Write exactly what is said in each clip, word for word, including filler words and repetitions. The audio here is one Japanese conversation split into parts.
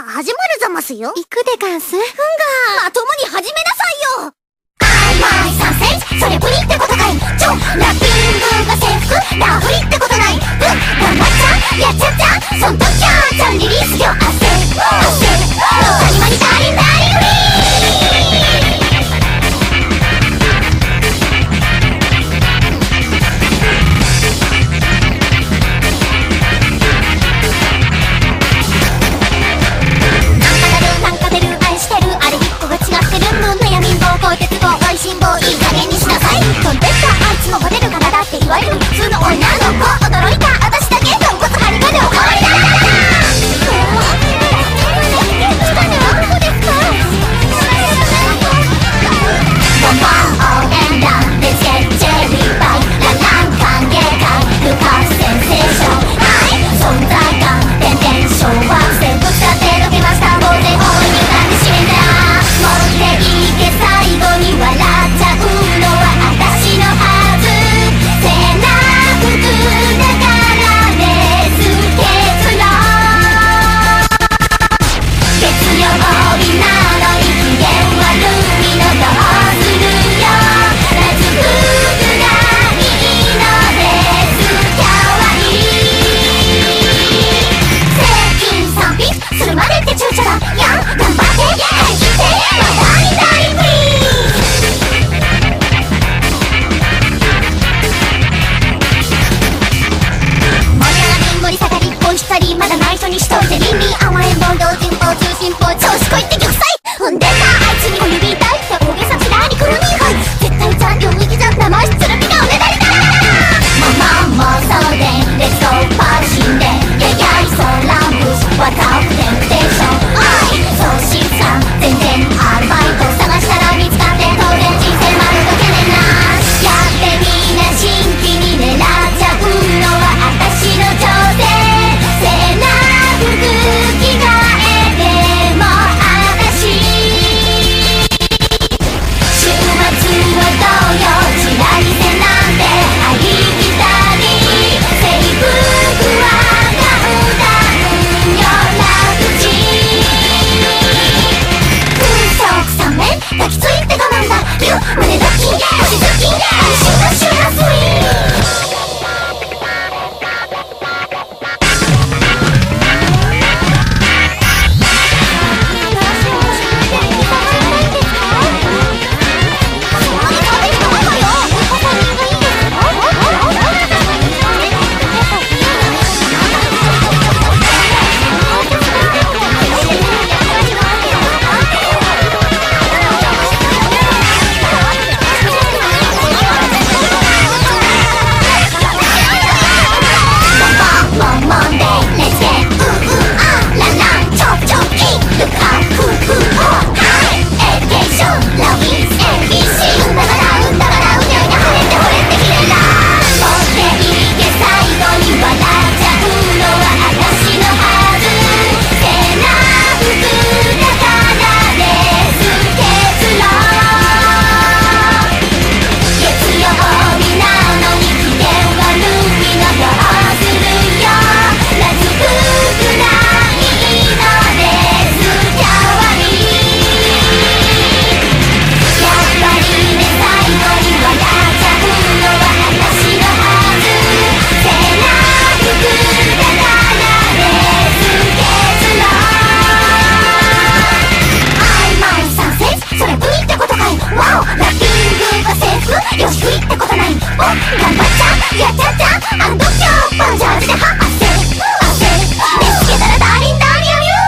あ、始まるざますよ。 行くでガンス。ふんがまともに始めなさいよ。 アイマイさんセンチ、それプリってことかい。ちょ、ラッピングが制服、ラフリってことない。うん、頑張っちゃ、やっちゃっちゃ、そんときゃちゃんリリースよ、汗、汗、の谷間にダリンダリンフリー。辛抱いい加減にしなさい。飛んでったあいつもモテるからだっていわゆる普通の女の子。驚いた私だけ豚骨針金おかわりだ。ボンボン応援団レッツゲットチェリーパイララン歓迎会ルカスセンセーションはい存在感点々昭和戦ぶつかってどけました大勢大いに歌ってしめんだ持っていけ最後に笑っちゃうのは私のはず背中服だからです結論月曜日なのに機嫌悪いのどうするよラジフグがいいのですキャワイイ接近賛美するまでって躊躇だやん頑張って張り切ってまだに大フリー盛り上がり盛り下がりおいしさりまだ内緒にしといて倫理甘えん坊同人坊通信坊調子こいって玉砕踏んでたあいつに小指痛いって大げさちらにくるみはい絶対ちゃん領域じゃ生しつる気がおねだりだママ妄想でレッツゴーパーシンでややいそうランブスワタオテンプテーションはいそうしさ全然アルバイト探したら見つかって当然人生丸どけねんなやってみな新規に狙っちゃうのは私の挑戦背中服着替えても私週末はどうよチラリセなんてありきたり制服はダウンダウンよラグチ空足三面抱きついて我慢だリュウ胸抱き星好き安心のシュラスイよし食いってことないお頑張っちゃやっちゃっちゃあの度胸バンジャーズでは汗汗見つけたらダーリンダーリアミュー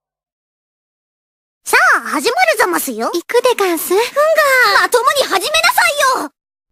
さあ始まるざますよ。 行くでガンス。ふんがまともに始めなさい。